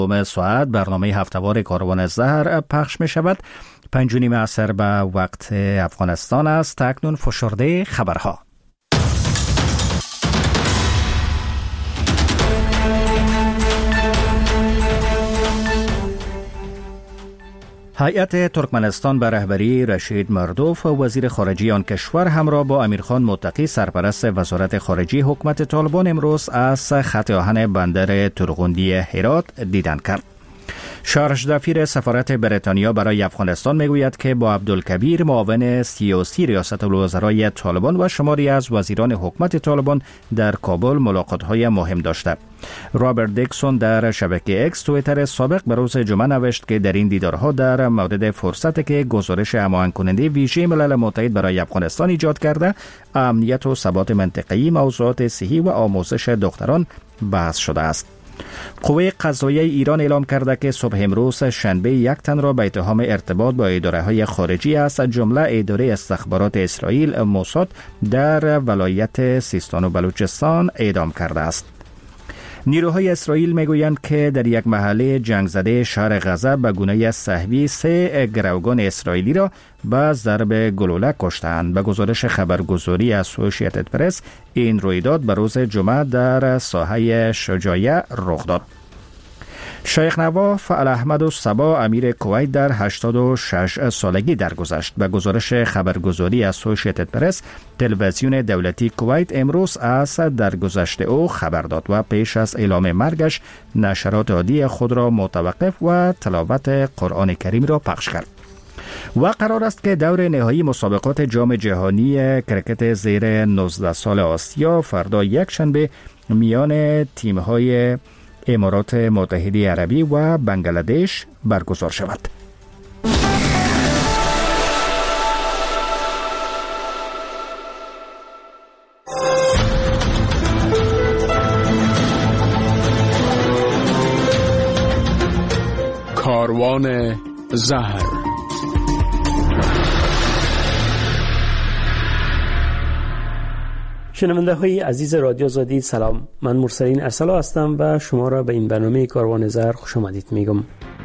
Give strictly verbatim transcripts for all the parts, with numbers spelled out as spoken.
دوم ساعت برنامه هفته‌وار کاروان زهر پخش می شود. پنج و نیم عصر به وقت افغانستان است. اکنون فشرده خبرها. هیئت ترکمنستان به رهبری رشید مردوف وزیر خارجه آن کشور همراه با امیرخان متقی سرپرست وزارت خارجه حکومت طالبان امروز از خط آهن بندر ترغوندی هرات دیدن کرد. شارژ دفیر سفارت بریتانیا برای افغانستان میگوید که با عبدالکبیر معاون سیاسی ریاست الوزرای طالبان و شماری از وزیران حکومت طالبان در کابل ملاقات‌های مهم داشته. رابرت دیکسون در شبکه اکس توییتر سابق به روز جمعه نوشت که در این دیدارها در مورد فرصتی که گزارش هماهنگ کننده ویژه ملل متحد برای افغانستان ایجاد کرده، امنیت و ثبات منطقه‌ای، موضوعات صحی و آموزش دختران بحث شده است. قوه قضاییه ایران اعلام کرده که صبح امروز شنبه یک تن را به اتهام ارتباط با اداره‌های خارجی از جمله اداره استخبارات اسرائیل موساد در ولایت سیستان و بلوچستان اعدام کرده است. نیروهای اسرائیل میگویند که در یک محله جنگ زده شهر غزه به گونه سهوی سه گروگان اسرائیلی را با ضرب گلوله کشتند. به گزارش خبرگزاری اسوسییتد پرس این رویداد به روز جمعه در ساحه شجاعیه رخ داد. شیخ نواف الاحمد الصبا امیر کویت در هشتاد و شش سالگی درگذشت. به گزارش خبرگزاری اسوسییتد پرس تلویزیون دولتی کویت امروز از درگذشت او خبر داد و پیش از اعلام مرگش نشرات عادی خود را متوقف و تلاوت قرآن کریم را پخش کرد. و قرار است که دور نهایی مسابقات جام جهانی کرکت زیر نوزده سال آسیا فردا یک شنبه میان تیم‌های امارات متحده عربی و بنگلادش برگزار شود. کاروان زهر. شنونده های عزیز رادیو آزادی سلام، من مرسلین ارسلا هستم و شما را به این برنامه کاروان زهر خوش آمدید میگم.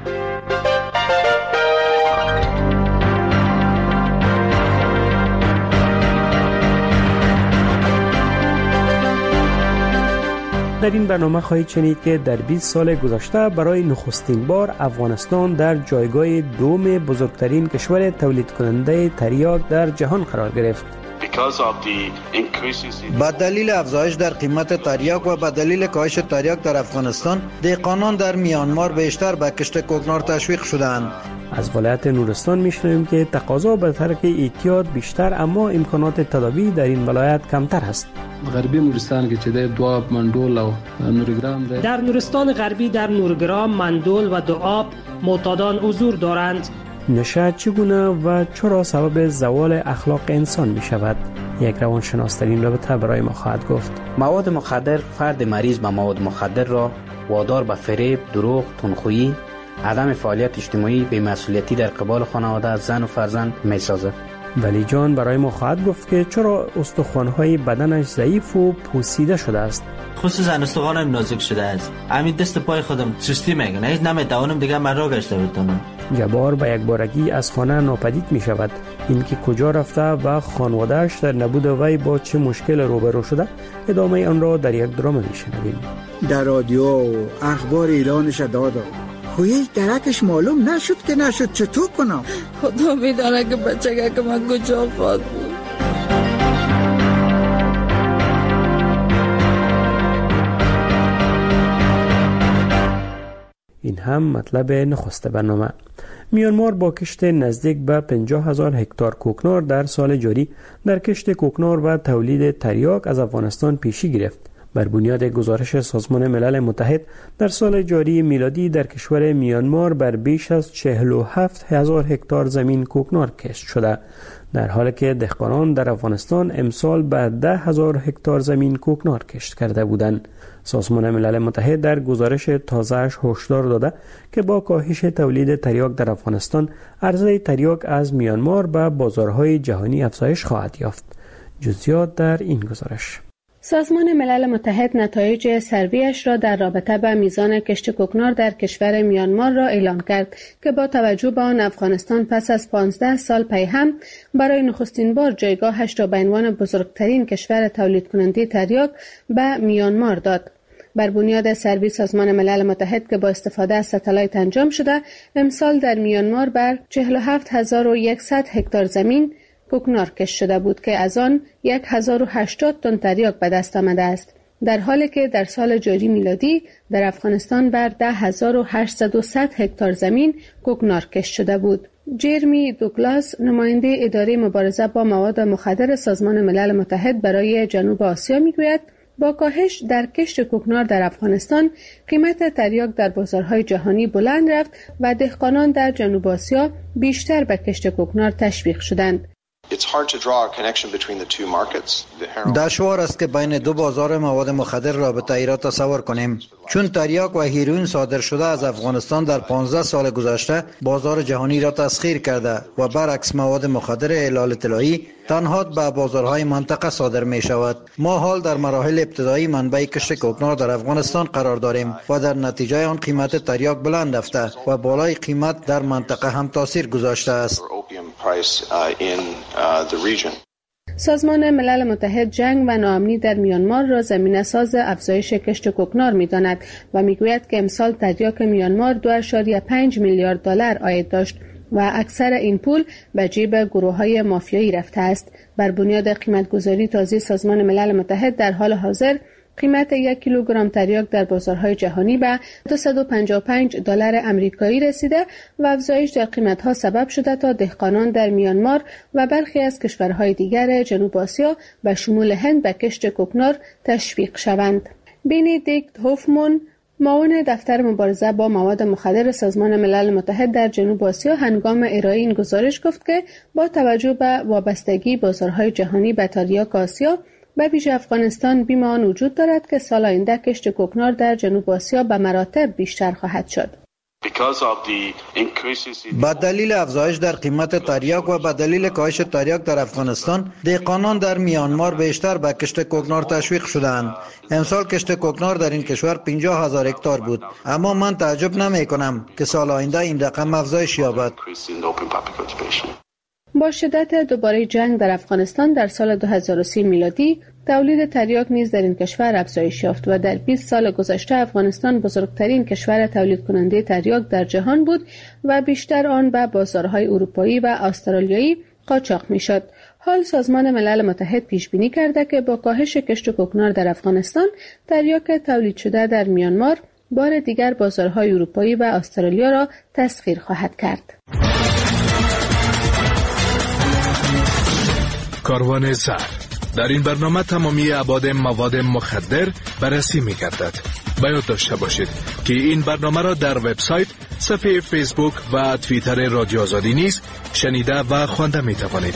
در این برنامه خواهید شنید که در بیست سال گذشته برای نخستین بار افغانستان در جایگاه دوم بزرگترین کشور تولید کننده تریاک در جهان قرار گرفت. با دلیل افزایش در قیمت تریاک و با دلیل کاهش تریاک در افغانستان، دهقانان در میانمار بیشتر به کشت کوکنار تشویق شدند. از ولایت نورستان میشنویم که تقاضا به ترک اعتیاد بیشتر اما امکانات تداوی در این ولایت کمتر است. غربی نورستان که چه دواب مندول و نورگرام ده. در نورستان غربی در نورگرام، مندول و دواب معتادان حضور دارند. نشه چگونه و چرا سبب زوال اخلاق انسان می شود؟ یک روانشناس در این رابطه برای ما خواهد گفت. مواد مخدر فرد مریض به مواد مخدر را وادار به فریب، دروغ، تندخویی، عدم فعالیت اجتماعی، بی‌مسئولیتی در قبال خانواده، زن و فرزند می سازد. ولی جان برای ما خواهد گفت که چرا استخوان‌های بدنش ضعیف و پوسیده شده است. خصوصا استخوانم نازک شده است. همین دست پای خودم سستی میگن. هیچ نمیتوانم دیگه من را گشته بتونم. جبار به یک بارگی از خانه ناپدید می شود. این که کجا رفته و خانواده‌اش در نبود وی با چه مشکل روبرو شده، ادامه آن را در یک درام میشنویم. در رادیو و اخبار ایرانش دادا خویش درکش معلوم نشد که نشد، چطور کنم؟ خدا میدانه که بچه که من کجا خواهد بود. این هم مطلب نخست برنامه. میانمار با کشت نزدیک به پنجاه هزار هکتار کوکنار در سال جاری در کشت کوکنار و تولید تریاک از افغانستان پیشی گرفت. بر بنیاد گزارش سازمان ملل متحد در سال جاری میلادی در کشور میانمار بر بیش از چهل و هفت هزار هکتار زمین کوکنار کشت شده، در حالی که دهقانان در افغانستان امسال به ده هزار هکتار زمین کوکنار کشت کرده بودند. سازمان ملل متحد در گزارش تازه‌اش هشدار داده که با کاهش تولید تریاک در افغانستان، عرضه تریاک از میانمار به بازارهای جهانی افزایش خواهد یافت. جزئیات در این گزارش. سازمان ملل متحد نتایج سرویش را در رابطه با میزان کشت کوکنار در کشور میانمار را اعلام کرد که با توجه به آن افغانستان پس از پانزده سال پی هم برای نخستین بار جایگاهش را به عنوان بزرگترین کشور تولید کننده تریاک به میانمار داد. بر بنیاد سروی سازمان ملل متحد که با استفاده از ستلایت انجام شده، امسال در میانمار بر چهل و هفت هزار و صد هکتار زمین کوکنار کشت شده بود که از آن هزار و هشتاد تن تریاک به دست آمده است، در حالی که در سال جاری میلادی در افغانستان بر ده هزار و هشتصد و صد هکتار زمین کوکنار کشت شده بود. جرمی دوگلاس، نماینده اداره مبارزه با مواد مخدر سازمان ملل متحد برای جنوب آسیا میگوید با کاهش در کشت کوکنار در افغانستان، قیمت تریاک در بازارهای جهانی بلند رفت و دهقانان در جنوب آسیا بیشتر به کشت کوکنار تشویق شدند. دشوار است که بین دو بازار مواد مخدر رابطه ای را تصور کنیم، چون تریاک و هیروئین صادر شده از افغانستان در پانزده سال گذشته بازار جهانی را تسخیر کرده و برعکس مواد مخدر هلال طلایی تنها به بازارهای منطقه صادر می شود. ما حال در مراحل ابتدایی منبع کشت کوکنار در افغانستان قرار داریم و در نتیجه آن قیمت تریاک بلند رفته و بالای قیمت در منطقه هم تاثیر گذاشته است. سازمان ملل متحد جنگ و ناامنی در میانمار را زمینه ساز افزایش کشت کوکنار می‌داند و میگوید که امسال تریاک میانمار دو ممیز پنج میلیارد دلار عاید داشت و اکثر این پول به جیب گروه‌های مافیایی رفته است. بر بنیاد قیمت‌گذاری تازه سازمان ملل متحد در حال حاضر قیمت یک کیلوگرم تریاک در بازارهای جهانی به دویست و پنجاه و پنج دلار آمریکایی رسیده و افزایش در قیمت‌ها سبب شده تا دهقانان در میانمار و برخی از کشورهای دیگر جنوب آسیا به شمول هند به کشت کوکنار تشویق شوند. بندیکت هوفمان، معاون دفتر مبارزه با مواد مخدر سازمان ملل متحد در جنوب آسیا، هنگام ارائه این گزارش گفت که با توجه به وابستگی بازارهای جهانی به تریاک آسیا به ویژه افغانستان، بیم آن وجود دارد که سال آینده کشت کوکنار در جنوب آسیا به مراتب بیشتر خواهد شد. با دلیل افزایش در قیمت تریاک و با دلیل کاهش تریاک در افغانستان، دهقانان در میانمار بیشتر به کشت کوکنار تشویق شدند. امسال کشت کوکنار در این کشور پنجاه هزار هکتار بود، اما من تعجب نمی کنم که سال آینده این رقم افزایش یابد. با شدت دوباره جنگ در افغانستان در سال دو هزار و سی میلادی، تولید تریاک نیز در این کشور افزایش یافت و در بیست سال گذشته افغانستان بزرگترین کشور تولید کننده تریاک در جهان بود و بیشتر آن به بازارهای اروپایی و استرالیایی قاچاق میشد. حال سازمان ملل متحد پیش بینی کرده که با کاهش کشت کوکنار در افغانستان، تریاک تولید شده در میانمار بار دیگر بازارهای اروپایی و استرالیا را تسخیر خواهد کرد. کاروان زهر. در این برنامه تمامی ابعاد مواد مخدر بررسی می گردد. باید داشته باشید که این برنامه را در وبسایت، صفحه فیسبوک و توییتر رادیو آزادی نیز شنیده و خوانده می توانید.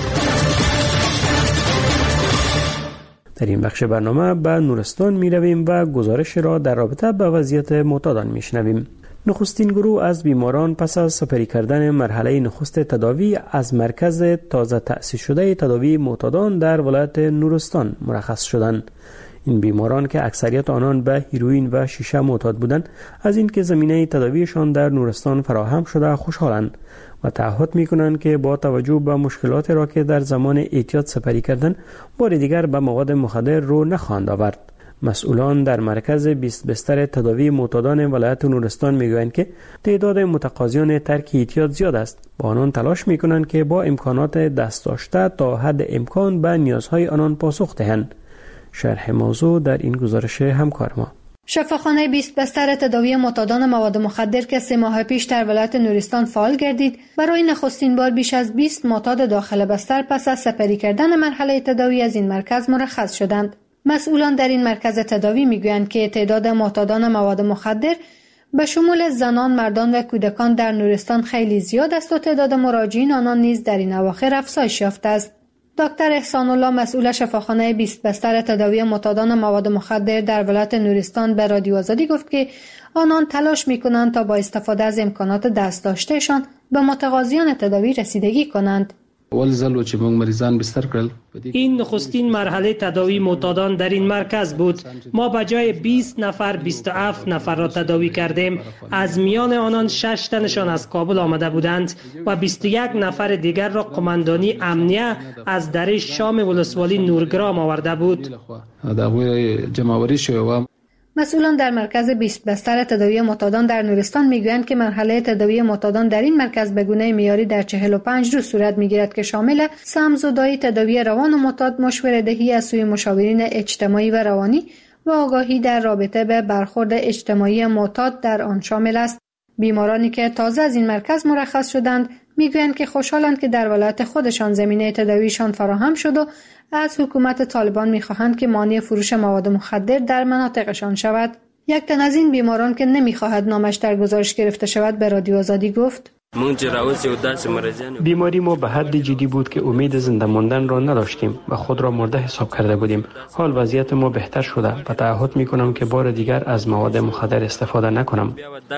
در این بخش برنامه به نورستان می رویم و گزارش را در رابطه با وضعیت معتادان می شنویم. نخستین گروه از بیماران پس از سپری کردن مرحله نخست تداوی از مرکز تازه تأسیس شده تداوی معتادان در ولایت نورستان مرخص شدند. این بیماران که اکثریت آنان به هیروئین و شیشه معتاد بودند، از اینکه زمینه تداویشان در نورستان فراهم شده خوشحالند و تعهد می‌کنند که با توجه به مشکلات را که در زمان اعتیاد سپری کردن، بار دیگر به مواد مخدر رو نخواهند آورد. مسئولان در مرکز بیست بستر تداوی معتادان ولایت نورستان میگویند که تعداد متقاضیان ترک اعتیاد زیاد است. با آنان تلاش میکنند که با امکانات دست داشته تا حد امکان به نیازهای آنان پاسخ دهند. شرح موضوع در این گزارش همکار ما. شفاخانه بیست بستر تداوی معتادان مواد مخدر که سه ماه پیش در ولایت نورستان فعال گردید، برای نخستین بار بیش از بیست معتاد داخل بستر پس از سپری کردن مرحله تداوی از این مرکز مرخص شدند. مسئولان در این مرکز تداوی میگویند که تعداد معتادان مواد مخدر به شمول زنان، مردان و کودکان در نورستان خیلی زیاد است و تعداد مراجعین آنان نیز در این اواخر افزایش یافته است. دکتر احسان الله، مسئول شفاخانه بیست بستر تداوی معتادان مواد مخدر در ولایت نورستان، به رادیو آزادی گفت که آنان تلاش میکنند تا با استفاده از امکانات دست داشتهشان به متقاضیان تداوی رسیدگی کنند. اول ځل چې موږ مریضان بستر کړل. این نخستین مرحله تداوی معتادان در این مرکز بود. ما به جای بیست نفر بیست و هفت نفر را تداوی کردیم. از میان آنان شش تنشان از کابل آمده بودند و بیست و یک نفر دیگر را قماندانی امنیه از دره شام ولسوالی نورگرام آورده بود. مسئولان در مرکز بیست بستر تداوی معتادان در نورستان میگویند که مرحله تداوی معتادان در این مرکز به گونه معیاری در چهل و پنج روز صورت میگیرد که شامل سمزدایی تداوی روان و معتاد، مشوره دهی از سوی مشاورین اجتماعی و روانی و آگاهی در رابطه به برخورد اجتماعی معتاد در آن شامل است. بیمارانی که تازه از این مرکز مرخص شدند میگویند که خوشحالند که در ولایت خودشان زمینه تداویشان فراهم شد و از حکومت طالبان میخواهند که مانع فروش مواد مخدر در مناطقشان شود. یک تن از این بیماران که نمیخواهد نامش در گزارش گرفته شود به رادیو آزادی گفت: بیماری ما به حد جدی بود که امید زنده ماندن را نداشتیم و خود را مرده حساب کرده بودیم. حال وضعیت ما بهتر شده و تعهد میکنم که بار دیگر از مواد مخدر استفاده نکنم.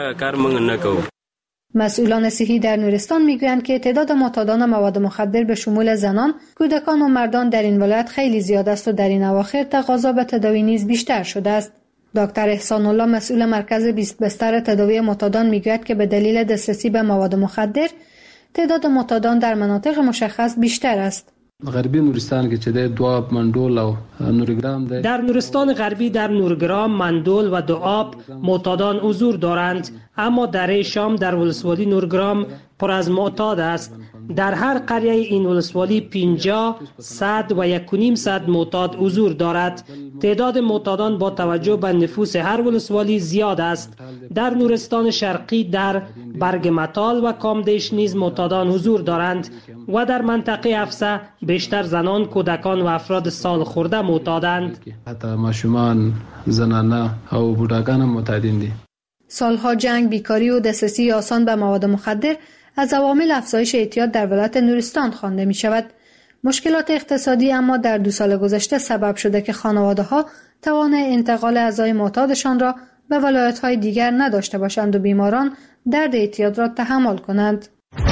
مسئولان صحی در نورستان میگویند که تعداد معتادان مواد مخدر به شمول زنان، کودکان و مردان در این ولایت خیلی زیاد است و در این اواخر تقاضا به تداوی نیز بیشتر شده است. دکتر احسان الله مسئول مرکز بیست بستر تداوی معتادان میگوید که به دلیل دسترسی به مواد مخدر تعداد معتادان در مناطق مشخص بیشتر است. غربی نورستان که چه دواب، مندول و نورگرام ده. در نورستان غربی در نورگرام، مندول و دواب معتادان حضور دارند، اما در شام در ولسوالی نورگرام پر از معتاد است. در هر قریه این ولسوالی پنجاه، صد و یک و نیم صد معتاد حضور دارد. تعداد معتادان با توجه به نفوس هر ولسوالی زیاد است. در نورستان شرقی در برگمتال و کامدش نیز معتادان حضور دارند و در منطقه افسه بیشتر زنان، کودکان و افراد سال خورده معتادند. حتی ماشومان، زنانه و بوډاګان هم معتادین دي. سالها جنگ، بیکاری و دسترسی آسان به مواد مخدر از عوامل افزایش اعتیاد در ولایت نورستان خوانده می شود. مشکلات اقتصادی اما در دو سال گذشته سبب شده که خانواده ها توان انتقال اعضای معتادشان را به ولایت های دیگر نداشته باشند و بیماران درد اعتیاد را تحمل کنند.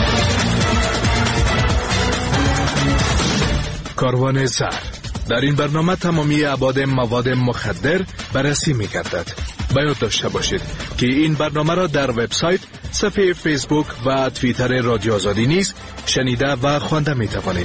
کاروان زهر در این برنامه تمامی ابعاد مواد مخدر بررسی می گردد. باید داشته باشید که این برنامه را در وبسایت، صفحه فیسبوک و توییتر رادیو آزادی نیز شنیده و خوانده می توانید.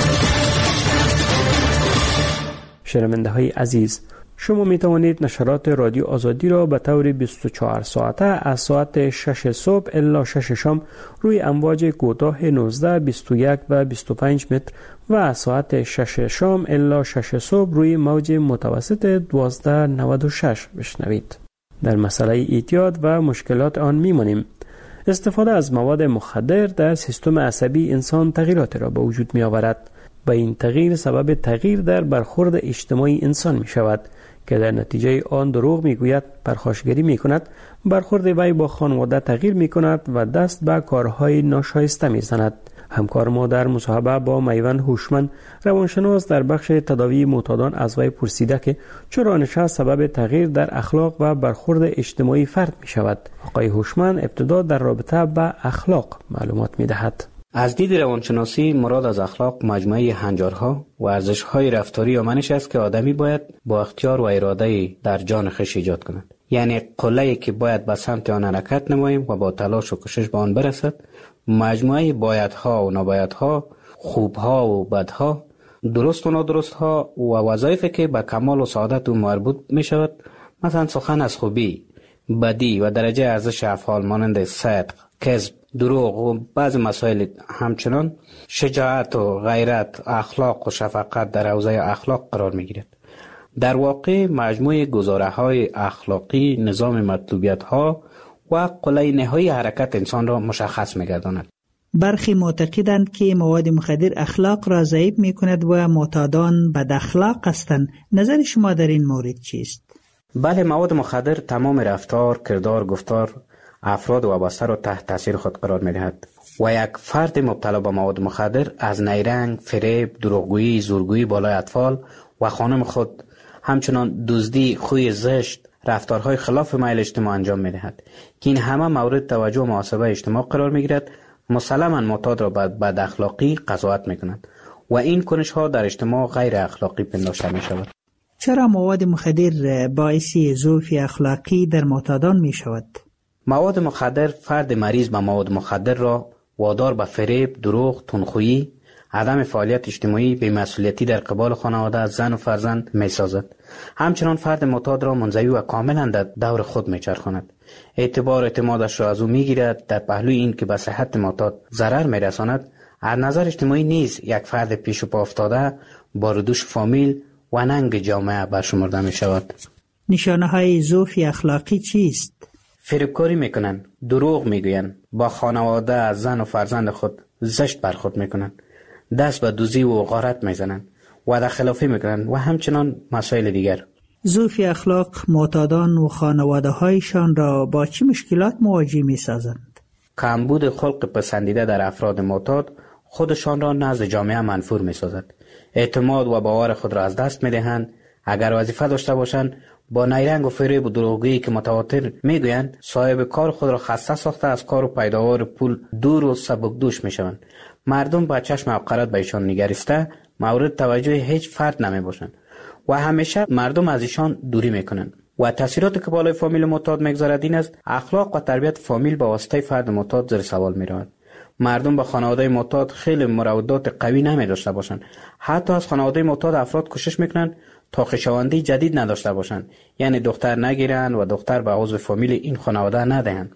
شنونده های عزیز، شما می توانید نشرات رادیو آزادی را به طور بیست و چهار ساعته از ساعت شش صبح الی شش شام روی امواج کوتاه نوزده، بیست و یک و بیست و پنج متر و از ساعت شش شام الی شش صبح روی موج متوسط دوازده نود و شش بشنوید. در مسئله اعتیاد و مشکلات آن میمانیم. استفاده از مواد مخدر در سیستم عصبی انسان تغییرات را به وجود می آورد و این تغییر سبب تغییر در برخورد اجتماعی انسان می شود که در نتیجه آن دروغ می گوید، پرخاشگری می کند، برخورد وی با خانواده تغییر می کند و دست به کارهای ناشایسته می زند. همکار ما در مصاحبه با میوند هوشمند روانشناس در بخش تداوی معتادان از وی پرسیده که چرا نشست سبب تغییر در اخلاق و برخورد اجتماعی فرد می شود. آقای هوشمند ابتدا در رابطه با اخلاق معلومات می دهد. از دید روانشناسی مراد از اخلاق مجموعه هنجارها و ارزش‌های رفتاری و منش است که آدمی باید با اختیار و اراده در جان خویش ایجاد کند. یعنی قله‌ای که باید به سمت آن حرکت نماییم و با تلاش و کوشش به آن برسد. مجموعه بایدها و نبایدها، خوبها و بدها، درست و نادرستها و وظایفی که به کمال و سعادت او مربوط می شود، مثلا سخن از خوبی، بدی و درجه ارزش افعال مانند صدق، کذب، دروغ و بعض مسائل، همچنان شجاعت و غیرت، اخلاق و شفقت در حوزه اخلاق قرار می گیرد. در واقع مجموعه گزاره‌های اخلاقی نظام مطلوبیت‌ها و قله نهایی حرکت انسان را مشخص می‌گرداند. برخی معتقدند که مواد مخدر اخلاق را ضعیف می‌کند و معتادان بد اخلاق هستند. نظر شما در این مورد چیست؟ بله، مواد مخدر تمام رفتار، کردار، گفتار افراد وابسته را تحت تاثیر خود قرار می‌دهد و یک فرد مبتلا به مواد مخدر از نیرنگ، فریب، دروغگویی، زورگویی بالای اطفال و خانم خود، همچنان دزدی، خوی زشت، رفتارهای خلاف میل اجتماع انجام می‌دهد که این همه مورد توجه و محاسبه اجتماع قرار می‌گیرد مسلماً معتاد را به بد اخلاقی قضاوت میکنند و این کنش ها در اجتماع غیر اخلاقی پنداشته می شود. چرا مواد مخدر باعث ضعف اخلاقی در معتادان می شود؟ مواد مخدر فرد مریض به مواد مخدر را وادار به فریب، دروغ، تندخویی، عدم فعالیت اجتماعی، بی‌مسئولیتی در قبال خانواده، زن و فرزند می سازد. همچنان فرد معتاد را منزوی و کاملا در دور خود می چرخاند. اعتبار اعتمادش را از او می گیرد. در پهلوی این که به صحت معتاد ضرر می رساند، از نظر اجتماعی نیز یک فرد پیش و پا افتاده، بارودوش فامیل و ننگ جامعه برشمرده می شود. نشانه های ضعف اخلاقی چیست؟ فریبکاری می کنند، دروغ می گویند، با خانواده، زن و فرزند خود زشت برخورد می کنند، دست به دوزی و غارت می زنند، وعده خلافی می کنند و همچنان مسائل دیگر. ضعف اخلاق معتادان و خانواده هایشان را با چه مشکلات مواجه می سازند؟ کمبود خلق پسندیده در افراد معتاد خودشان را نزد جامعه منفور می سازد. اعتماد و باور خود را از دست می دهند. اگر وظیفه داشته باشند، با نیرنگ و فریب و دروغگویی که متواتر می گویند، صاحب کار خود را خسته ساخته از کار و پیداوار پول دور و سبکدوش می شوند. مردم با چشم حقارت به ایشان نگریسته مورد توجه هیچ فرد نمی باشند و همیشه مردم از ایشان دوری می کنند. و تاثیراتی که بالای فامیل معتاد میگذارد این است: اخلاق و تربیت فامیل با واسطه فرد معتاد زیر سوال می رود. مردم به خانواده معتاد خیلی مراودات قوی نمی داشته باشند. حتی از خانواده معتاد افراد کوشش میکنند تا خویشاوندی جدید نداشته باشند، یعنی دختر نگیرند و دختر به عضو فامیل این خانواده ندهند.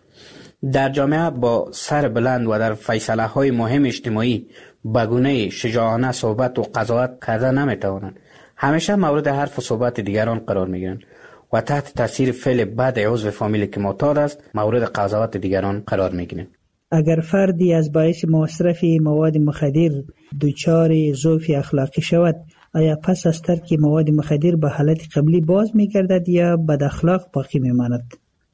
در جامعه با سر بلند و در فیصله های مهم اجتماعی به گونه شجاعانه صحبت و قضاوت کرده نمی توانند. همیشه مورد حرف و صحبت دیگران قرار می گیرند و تحت تاثیر فعل بد عضو فامیل که معتاد است مورد قضاوت دیگران قرار می گیرند. اگر فردی از باعث مصرف مواد مخدر دچار ضعف اخلاقی شود، آیا پس از ترک مواد مخدر به حالت قبلی باز می گردد یا بد اخلاق باقی می ماند؟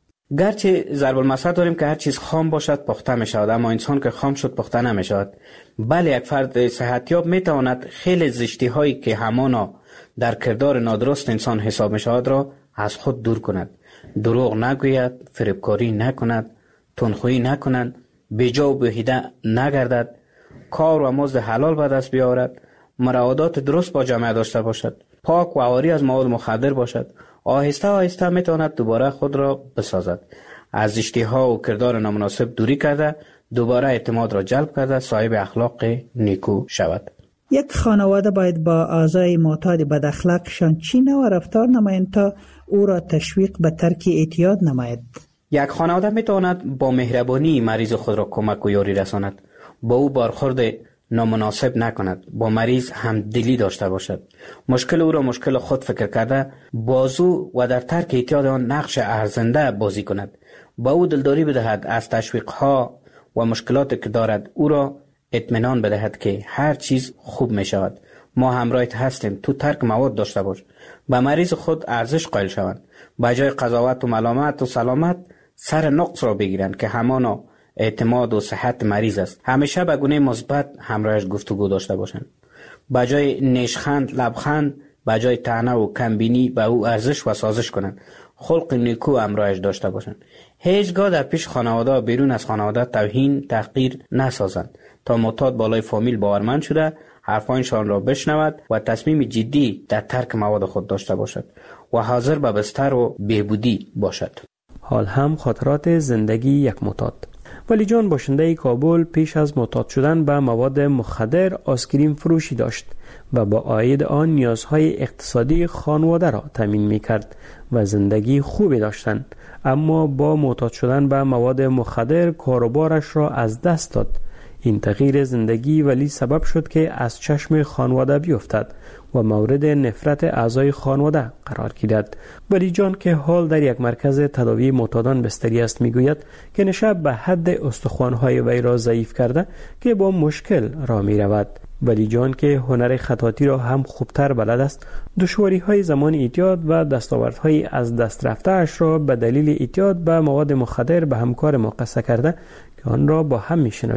گرچه ضرب المثل داریم که هر چیز خام باشد پخته می شود، اما انسان که خام شد پخته نمی شود. بله، یک فرد صحتیاب می تواند خیلی زشتی هایی که همانا در کردار نادرست انسان حساب می شود را از خود دور کند. دروغ نگوید، فریبکاری نکند، تندخویی نکند، بیجا و بیهوده نگردد، کار و مزد حلال به دست بیاورد، مراودات درست با جامعه داشته باشد، پاک و عاری از مواد مخدر باشد. آهسته آهسته میتواند دوباره خود را بسازد. از زشتی‌ها و کردار نامناسب دوری کرده، دوباره اعتماد را جلب کرده، صاحب اخلاق نیکو شود. یک خانواده باید با اعضای معتاد بد اخلاقشان چی نوع رفتار نمایند تا او را تشویق به ترک اعتیاد نماید؟ یک خانواده میتواند با مهربانی مریض خود را کمک و یاری رساند، با او برخورد نامناسب نکند، با مریض همدلی داشته باشد، مشکل او را مشکل خود فکر کرده بازو و در ترک اعتیاد آن نقش ارزنده بازی کند، با او دلداری بدهد، از تشویقها و مشکلاتی که دارد او را اطمینان بدهد که هر چیز خوب می شود، ما همراهت هستیم، تو ترک مواد داشته باش. به مریض خود ارزش قائل شوند، به جای قضاوت و ملامت و سلامت سر نقص را بگیرند که همانا اعتماد و صحت مریض است. همیشه به گونه مثبت همراهش گفتگو داشته باشند. به جای نیشخند لبخند، به جای طعنه و کمبینی به او ارزش و سازش کنند. خلق نیکو همراهش داشته باشند. هیچگاه در پیش خانواده و بیرون از خانواده توهین تحقیر نسازند تا معتاد بالای فامیل باورمند شده حرفانشان را بشنود و تصمیم جدی در ترک مواد خود داشته باشد و حاضر به بستر و بهبودی باشد. حال هم خاطرات زندگی یک معتاد. ولی جان باشنده کابل پیش از معتاد شدن به مواد مخدر آیسکریم فروشی داشت و با عاید آن نیازهای اقتصادی خانواده را تامین می‌کرد و زندگی خوبی داشتند. اما با معتاد شدن به مواد مخدر کاروبارش را از دست داد. این تغییر زندگی ولی سبب شد که از چشم خانواده بیفتد و مورد نفرت اعضای خانواده قرار گیرد. ولی جان که حال در یک مرکز تداوی معتادان بستری است میگوید که نشب به حد استخوان‌های وی را ضعیف کرده که با مشکل را می رود. ولی جان که هنر خطاطی را هم خوبتر بلد است، دشواری‌های زمان اعتیاد و دستاوردهای از دست رفته‌اش را به دلیل اعتیاد به مواد مخدر به همکار مقصه کرده که آن را با هم می‌شنویم.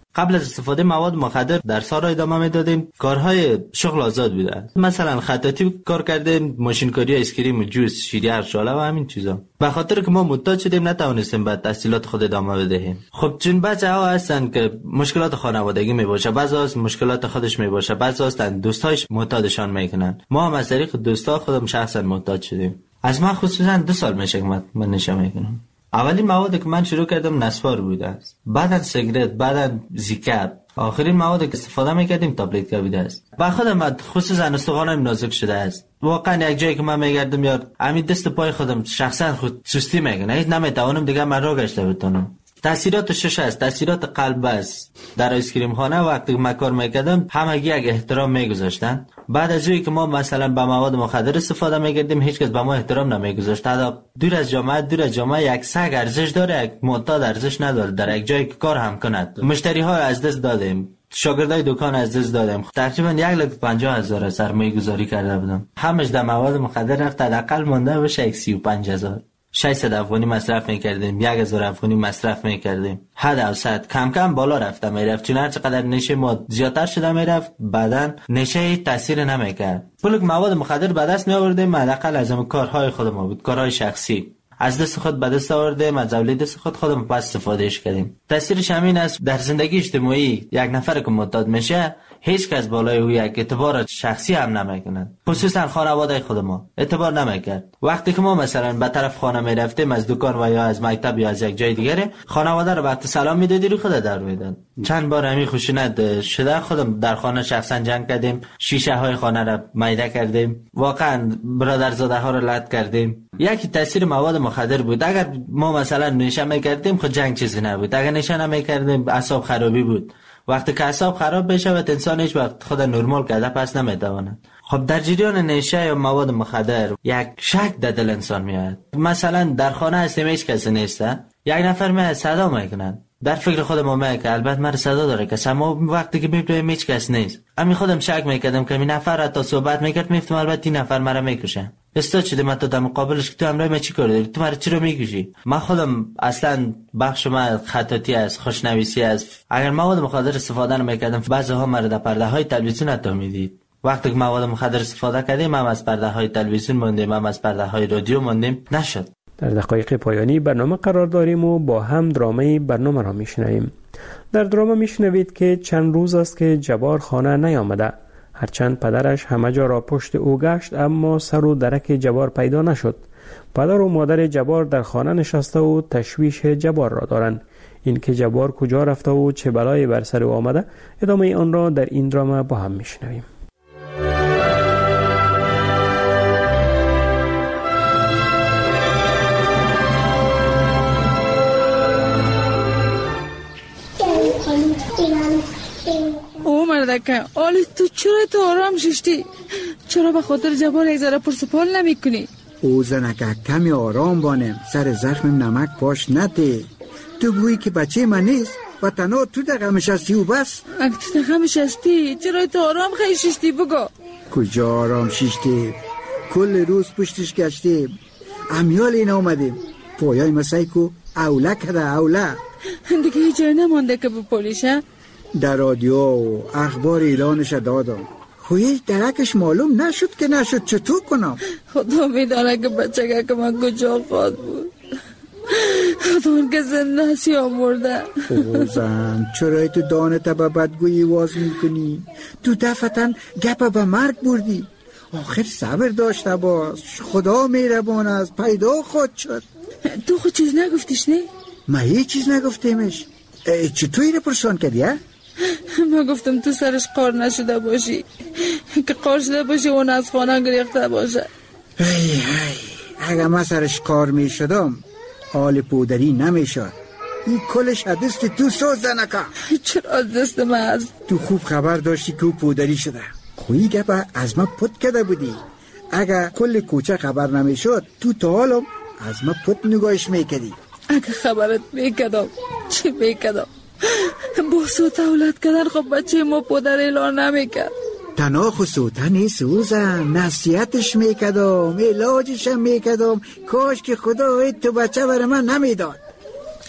قبل از استفاده مواد مخدر در سال ادامه میدادیم، کارهای شغل آزاد بوده. مثلا خطاطی کار کردیم، ماشینکاری، اسکریم، جوس، شیری، ارشاله و همین چیزا. به خاطر که ما محتاج شدیم نتوانستیم به تحصیلات خود ادامه بدهیم. خب چون بچه‌ها هستن که مشکلات خانوادگی میباشه، بعضی‌هاست مشکلات خودش میباشه، بعضی هستن دوستاش معتادشان میکنن. ما هم از طریق دوستا خودم شخصا محتاج شدیم. از من خصوصا دو سال میشه که من نشه میکنم. اولین موادی که من شروع کردم نسوار بوده است، بعدن سیگرت، بعدن زیکر، آخرین موادی که استفاده میکردیم تابلت بوده است. با خودم خصوصا استخوانم نازک شده است. واقعا یک جایی که من میگردم یار همین دست پای خودم شخصا خود سستی میکنه، هیچ نمیتوانم دیگه من را گشته بتونم. تاثیرات شش است، تاثیرات قلب است. در آیسکریم خانه وقتی که من کار میکردم همگی یک احترام میگذاشتن. بعد از اینکه ما مثلا با مواد مخدر استفاده میکردیم هیچ کس به ما احترام نمیگذاشت. حتی دور از جامعه دور از جامعه یک سگ ارزش داره، یک معتاد ارزش نداره در یک جایی که کار هم کند. مشتری ها از دست دادیم، شاگردای دکان از دست دادیم. تقریبا یک لک پنجاه هزار سرمایه گذاری کرده بودم. همش در مواد مخدر رفت، حداقل مونده بشه سی و پنج هزار. ششصد افغانی مصرف میکردیم، یک هزار افغانی مصرف میکردیم. حد اوسط کم کم بالا رفته میرفت، چون هر چقدر نشه ما زیادتر شده میرفت، بعدن نشه تاثیر نمیکرد. پول مواد مخدر به دست میآوردیم، حداقل از هم کارهای خود ما بود، کارهای شخصی از دست خود به دست آوردیم، از اولید دست خود خودمون پس استفادهش کردیم. تاثیرش همین است در زندگی اجتماعی یک نفر که معتاد میشه هیچ کس بالای او یک اعتبار شخصی هم نمیکنه، خصوصا خانواده خود ما اعتبار نمیکرد. وقتی که ما مثلا به طرف خانه میرفتیم از دکان و یا از مکتب یا از یک جای دیگه، خانواده رو وقت سلام میدادی رو خود در میدن. چند بار همین خشونت شده، خودم در خانه شخصا جنگ کردیم، شیشه های خانه را میده کردیم، واقعا برادرزاده ها رو لط کردیم. یکی تاثیر مواد مخدر بود. اگر ما مثلا نشه میکردیم خود جنگ چیزی نبود، اگر نشه نمیکردیم اعصاب خرابی بود. وقتی که اعصاب خراب بشه و انسان هیچ وقت خود نرمال کرده پس نمیتواند. خب در جریان نشه یا مواد مخدر یک شک در دل انسان میاد. مثلا در خانه هستیم هیچ کسی نیسته، یک نفر میاد صدا میکنن، در فکر خودم میاد که البته من صدا داره کسی، اما وقتی که میبینم هیچ کس نیست، امی خودم شک میکردم که این نفر تا صحبت میکرد میفتم البته این نفر مرا میکشه. استاد شده من تو در مقابلش که تو همراه من چی کار داری، تو مرا چرا میکشی؟ من خودم اصلا بخش من خطاطی است، خوشنویسی است. اگر مواد مخدر استفاده نمیکردم بعضی ها مرا در پرده های تلویزیون حتی میدید. وقتی که مواد مخدر استفاده کردیم هم از پرده های تلویزیون موندیم، هم از پرده های رادیو موندیم، نشد. در دقایق پایانی برنامه قرار داریم و با هم درامه برنامه را میشنویم. در درامه میشنوید که چند روز است که جبار خانه نیامده. هرچند پدرش همه جا را پشت او گشت اما سر و درک جبار پیدا نشد. پدر و مادر جبار در خانه نشسته و تشویش جبار را دارند. این که جبار کجا رفته و چه بلایی بر سر او آمده، ادامه آن را در این درامه با هم میشنویم. او مردکه آلی تو چرا تو آرام ششتی؟ چرا به خاطر جبار یک ذره پرسپال نمی کنی؟ او زنکه کمی آرام بانم، سر زخم نمک پاش نده. تو گویی که بچه من نیست و تنها تو در غمش هستی و بس. اگه تو در غمش هستی چرا تو آرام خیلی ششتی بگو؟ کجا آرام ششتی؟ کل روز پشتش گشتیم، امیال این آمدیم، پایای مسایکو اوله کده اوله. دیگه هیچ جای نمانده که بپولیشه؟ در رادیو و اخبار اعلانش دادم، خویش درکش معلوم نشد که نشد، چطور کنم؟ خدا میدانه که بچه که من کجا خواهد بود. خدا که زنده هستی آمورده. زن چرای تو دانه به بدگویی واز میکنی؟ تو دفتن گپ به مرگ بردی. آخر صبر داشته باش، خدا میربان است، پیدا خود شد. تو خود چیز نگفتیش نه؟ ما هیچ چیز نگفتیمش. چطور اینه پرسان کردی ها؟ من گفتم تو سرش قار نشده باشی، که قار شده باشی اون از خانه گریخته باشه. ای ای اگه من سرش قار می شدم حال پودری نمی شد. این کلش دست تو سوز زنکا. چرا از دست من از؟ تو خوب خبر داشتی که او پودری شده، خویی گپا از من پود کده بودی. اگه کل کوچه خبر نمی شد تو تا حالم از من پود نگاهش می کدی. اگه خبرت می کدم چی می کدم؟ با سوت اولاد کردن خب بچه ما پدر اعلان نمیکرد. تنها خصوصا نیست اوزن، نصیحتش میکدم، علاجشم میکدم، کاش که خدا تو بچه برای من نمیداد.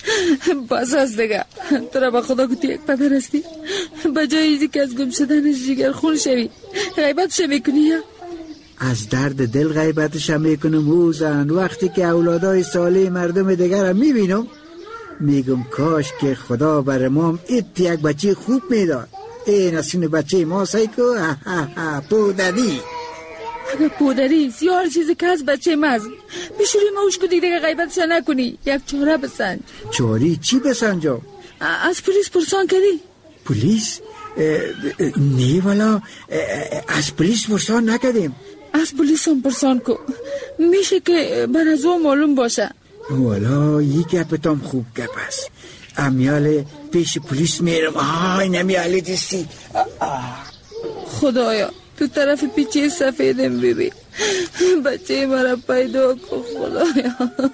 بس از دیگه تو را به خدا که تو یک پدر هستی به جای ایزی که از گم شدن جگر خون شوی غیبتش میکنی. از درد دل غیبتش میکنم اوزن. وقتی که اولادای صالح مردم دیگر هم میبینم میگم کاش که خدا بر ما ایت یک بچه خوب میداد. این اصین بچه ما سایکو پودری اگه پودری سیار چیزی که از بچه ماست بشوری موش که دیگه غیبتش نکنی. یک چاره بسنج. چاری چی بسنجم؟ از پلیس پرسان کردی؟ پلیس؟ نه والا از پلیس پرسان نکردیم. از پلیس هم پرسان کو میشه که بر از او معلوم باشه. والا یک گپتام خوب گپ است. امیال پیش پلیس میرم. آی نمیالی دیستی. خدایا تو طرف پیچه سفیدم ببین بچه مرا پیدا کن خدایا.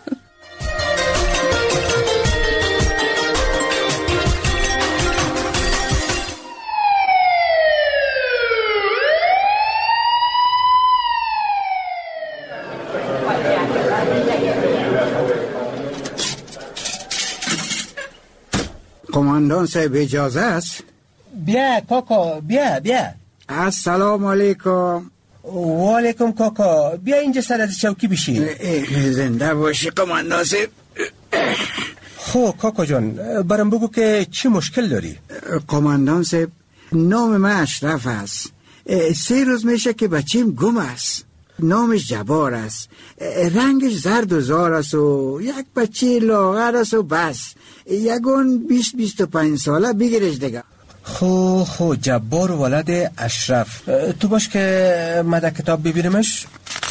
قماندان صاحب اجازه است؟ بیا کاکا بیا بیا. السلام علیکم. و علیکم کاکا بیا اینجا سر از چوکی بشی. زنده باشی قماندان صاحب. خب کاکا جان برام بگو که چی مشکل داری؟ قماندان صاحب نام من اشرف است. سه روز میشه که بچیم گم است. نامش جبار است. رنگش زرد و زار است و یک بچه لاغر است و بس. یگون بیست بیست و پنج ساله بگیرش دیگه. خو خو جبار ولد اشرف. تو باش که مده کتاب ببینمش.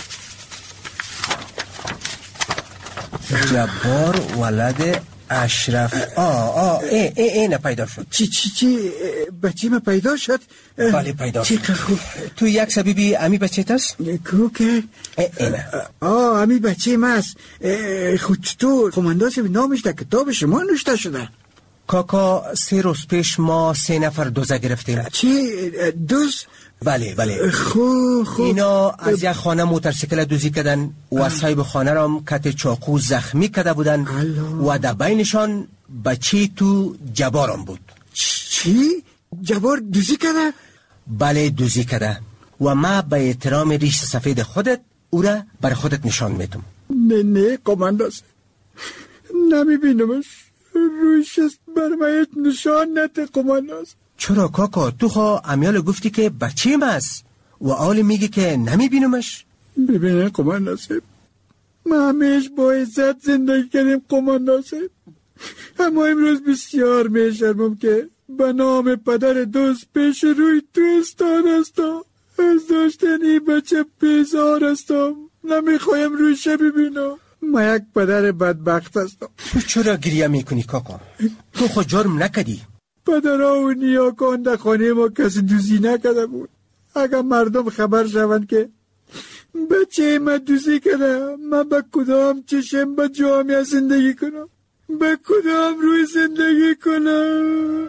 جبار ولد اشرف. آه آه ای ای ای نه پیدا شد. چی چی چی بچه ما پیدا شد؟ بله پیدا شد. تو یک سبیبی امی بچه تست؟ کو که؟ اینه. آه امی بچه ما است. خود چطور؟ قماندان صاحب نامش در کتاب شما نوشته شده. کاکا سه روز پیش ما سه نفر دوزه گرفتیم. چی؟ دوز؟ بله بله. خو خو اینا از یک خانه موتورسیکل دوزی کردن و صاحب خانه را کت چاقو زخمی کرده بودن و در بینشان بچه تو جبارم بود. چی؟ جبار دوزی کرده؟ بله دوزی کرده و ما به احترام ریش سفید خودت او را بر خودت نشان میدم. نه نه قماندان نمیبینمش. رویش است بر مایت نشان نده قماندان. چرا کاکا تو خواه امیال گفتی که بچه ما است و آل میگی که نمیبینمش؟ ببینه قماندان صاحب ما همیش با عزت زندگی کردیم قماندان صاحب. اما امروز بسیار میشرمم که به نام پدر دوست پیش روی تو استاد هستم. از داشتن این بچه بیزار هستم. نمیخوایم رویش ببینم. ما یک پدر بدبخت هستم. تو چرا گریه میکنی کاکا؟ تو خود جرم نکدی. پدرها و نیاکان در خانه ما کسی دوزی نکده بود. اگر مردم خبر شوند که بچه ما دوزی کنه من به کدام چشم به جامعه زندگی کنم؟ به کدام روی زندگی کنم؟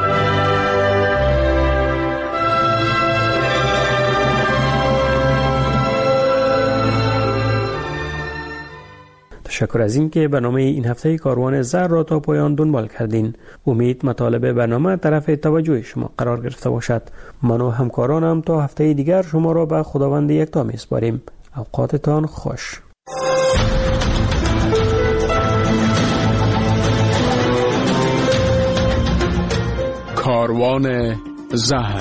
تشکر از این که برنامه این هفته کاروان زر را تا پایان دنبال کردین. امید مطالب برنامه طرف توجه شما قرار گرفته باشد. من و همکارانم تا هفته دیگر شما را به خداوند یکتا میسپاریم. اوقاتتان خوش. کاروان زهر.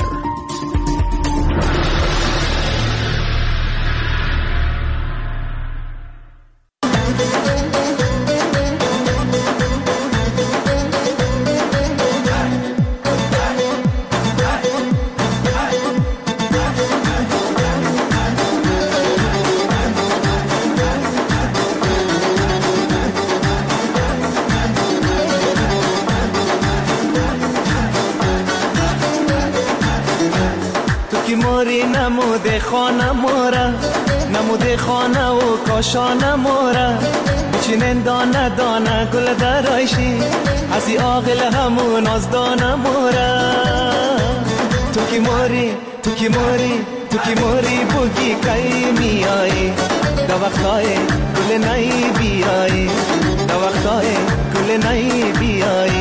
نموده خانه مورا نموده خانه و کاشانه مورا بچینن دانه دانه گل درایشی ازی آقل همون از دانه مورا تو کی موری تو کی موری تو کی موری بگی کئی میایی دا وقتای گل نئی بیایی دا وقتای گل گل نئی بیایی